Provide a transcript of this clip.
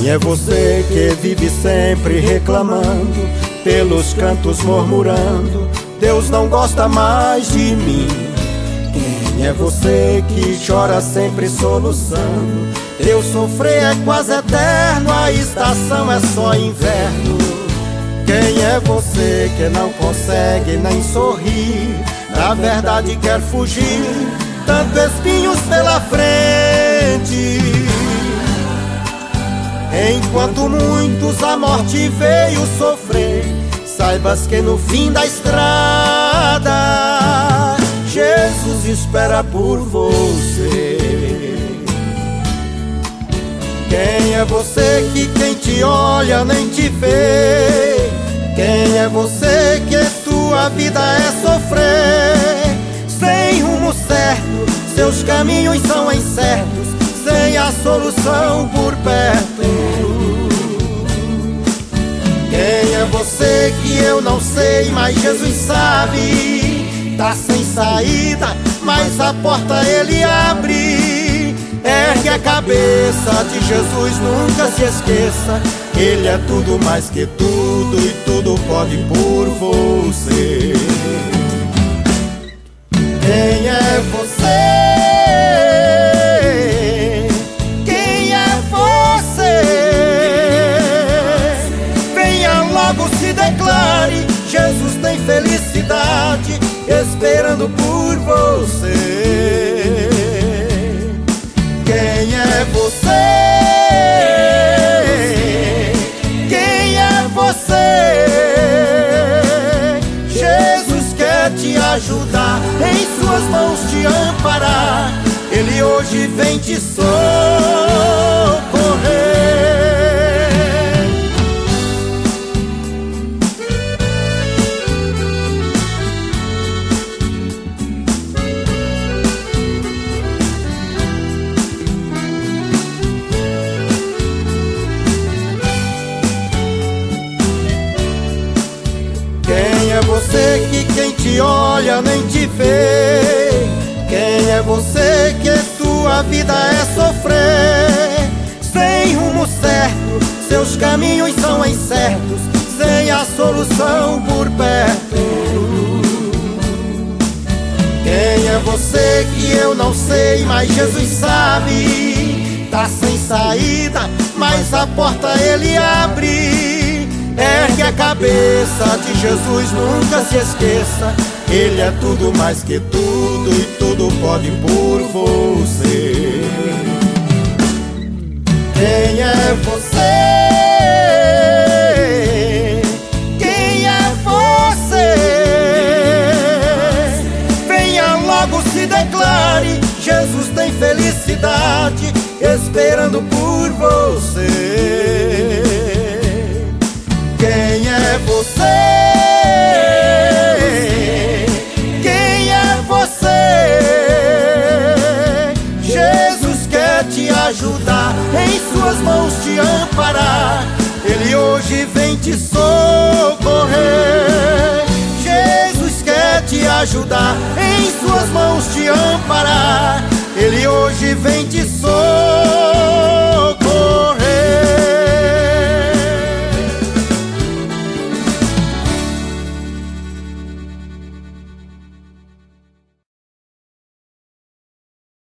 Quem é você que vive sempre reclamando, pelos cantos murmurando, Deus não gosta mais de mim? Quem é você que chora sempre soluçando, eu sofrer é quase eterno, a estação é só inverno? Quem é você que não consegue nem sorrir, na verdade quer fugir, tanto espinhos pela frente? Enquanto muitos a morte veio sofrer, saibas que no fim da estrada Jesus espera por você. Quem é você que quem te olha nem te vê? Quem é você que sua vida é sofrer? Sem rumo certo, seus caminhos são incertos, sem a solução por perto. Quem é você que eu não sei, mas Jesus sabe? Tá sem saída, mas a porta ele abre. Ergue a cabeça de Jesus, nunca se esqueça, ele é tudo mais que tudo e tudo pode por você. Quem é você? Quem é você? Venha logo, se declare, Jesus tem felicidade esperando por você. Quem é você? Quem é você? Jesus quer te ajudar, em suas mãos te amparar, ele hoje vem te socorrer. Quem é você que quem te olha nem te vê? Quem é você que sua vida é sofrer? Sem rumo certo, seus caminhos são incertos, sem a solução por perto. Quem é você que eu não sei, mas Jesus sabe? Tá sem saída, mas a porta ele abre. Ergue a cabeça de Jesus, nunca se esqueça, ele é tudo mais que tudo e tudo pode por você. Quem é você? Quem é você? Venha logo, se declare, Jesus tem felicidade esperando por você. Quem é você? Quem é você? Jesus quer te ajudar, em suas mãos te amparar, ele hoje vem te socorrer. Jesus quer te ajudar, em suas mãos te amparar, ele hoje vem te